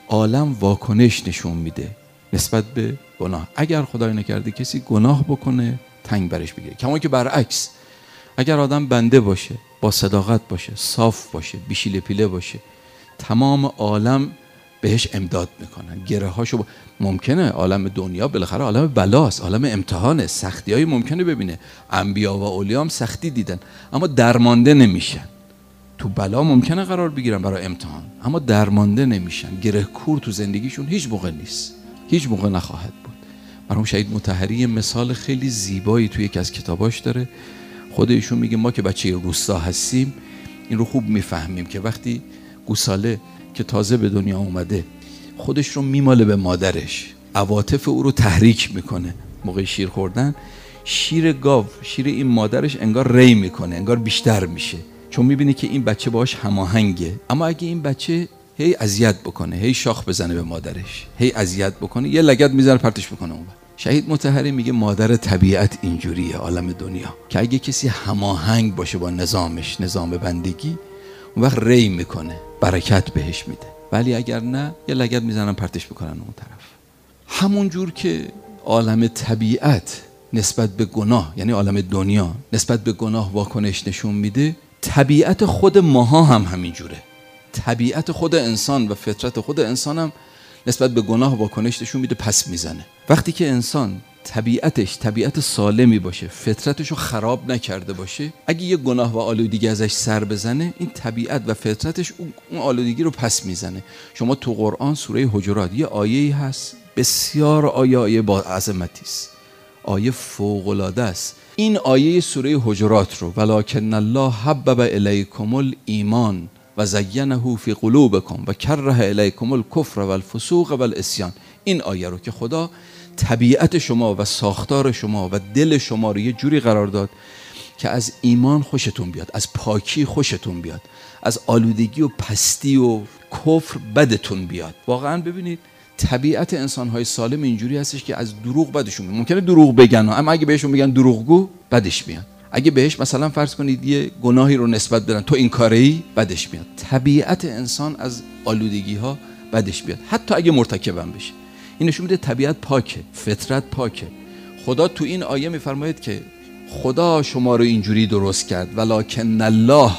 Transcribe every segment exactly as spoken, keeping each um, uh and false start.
عالم واکنش نشون میده نسبت به گناه. اگر خدای نکرده کسی گناه بکنه تنگ برش بگیره. کما که برعکس اگر آدم بنده باشه، با صداقت باشه، صاف باشه، بیشیله پیله باشه، تمام عالم بهش امداد میکنن. گره هاشو با... ممکنه عالم دنیا بالاخره عالم بلاست، عالم امتحانه، سختی های ممکنه ببینه. انبیا و اولیا هم سختی دیدن اما درمانده نمیشن. تو بلا ممکنه قرار بگیرن برای امتحان اما درمانده نمیشن. گره کور تو زندگیشون هیچ موقع نیست، هیچ موقع نخواهد بود. مرحوم شهید مطهری مثال خیلی زیبایی توی یکی از کتاباش داره. خود ایشون میگه ما که بچه روستا هستیم این رو خوب میفهمیم که وقتی گوساله که تازه به دنیا اومده خودش رو میماله به مادرش، عواطف او رو تحریک میکنه، موقع شیر خوردن شیر گاو، شیر این مادرش انگار ری میکنه، انگار بیشتر میشه، چون میبینه که این بچه باهاش هماهنگه. اما اگه این بچه هی اذیت بکنه، هی شاخ بزنه به مادرش، هی اذیت بکنه، یه لگد میزنه پرتش میکنه اون. شهید مطهری میگه مادر طبیعت اینجوریه عالم دنیا، که اگه کسی هماهنگ باشه با نظامش، نظام بندگی، اون وقت ری میکنه، برکت بهش میده. ولی اگر نه یه لگد میزنن پرتش میکنن اون طرف. همون جور که عالم طبیعت نسبت به گناه، یعنی عالم دنیا نسبت به گناه واکنش نشون میده، طبیعت خود ماها هم همین جوره. طبیعت خود انسان و فطرت خود انسان هم نسبت به گناه واکنش نشون میده، پس میزنه. وقتی که انسان طبیعتش طبیعت سالمی باشه، فطرتش رو خراب نکرده باشه، اگه یه گناه و آلودگی ازش سر بزنه، این طبیعت و فطرتش اون آلودگی رو پس میزنه. شما تو قرآن سوره حجرات یه آیه‌ای هست، بسیار آیه آیه با عظمتی است، آیه فوق‌العاده است. این آیه سوره حجرات رو ولکن الله حبب الیکم الایمان و زینه فی قلوبکم و کره الیکم الکفر و الفسوق و العصیان، این آیه رو که خدا طبیعت شما و ساختار شما و دل شما رو یه جوری قرار داد که از ایمان خوشتون بیاد، از پاکی خوشتون بیاد، از آلودگی و پستی و کفر بدتون بیاد. واقعا ببینید طبیعت انسان‌های سالم اینجوری هستش که از دروغ بدشون میاد. ممکنه دروغ بگن اما اگه بهشون بگن دروغگو بدش میاد. اگه بهش مثلا فرض کنید یه گناهی رو نسبت بدن تو این کاری، بدش میاد. طبیعت انسان از آلودگی ها بدش بیاد، حتی اگه مرتکبم بشه. این نشون میده طبیعت پاکه، فطرت پاکه. خدا تو این آیه میفرماید که خدا شما رو اینجوری درست کرد، ولکن الله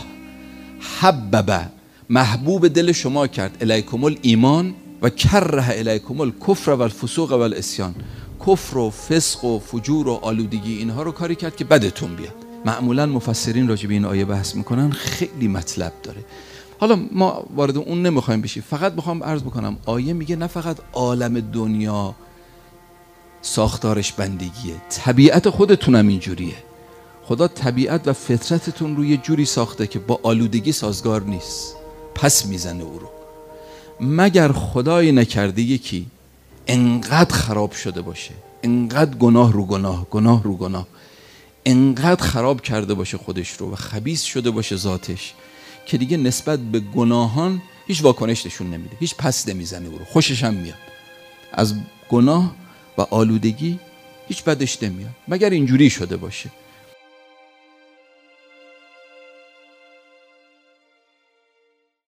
حبب، محبوب دل شما کرد، الیکم الایمان و کره الیکم الکفر و الفسوق و العصیان، کفر و فسق و فجور و آلودگی اینها رو کاری کرد که بدتون بیاد. معمولا مفسرین راجع به این آیه بحث میکنن، خیلی مطلب داره. حالا ما وارد اون نمیخوایم بشیم، فقط میخوام عرض بکنم آیه میگه نه فقط عالم دنیا ساختارش بندگیه، طبیعت خودتون هم اینجوریه. خدا طبیعت و فطرتتون رو یه جوری ساخته که با آلودگی سازگار نیست، پس میزنه او رو. مگر خدای نکرده یکی انقدر خراب شده باشه، انقدر گناه رو گناه، گناه رو گناه، انقدر خراب کرده باشه خودش رو و خبیث شده باشه ذاتش، که دیگه نسبت به گناهان هیچ واکنش نشون نمیده، هیچ پس نمیزنه او رو، خوشش هم میاد از گناه و آلودگی، هیچ بدش نمیاد. مگر اینجوری شده باشه.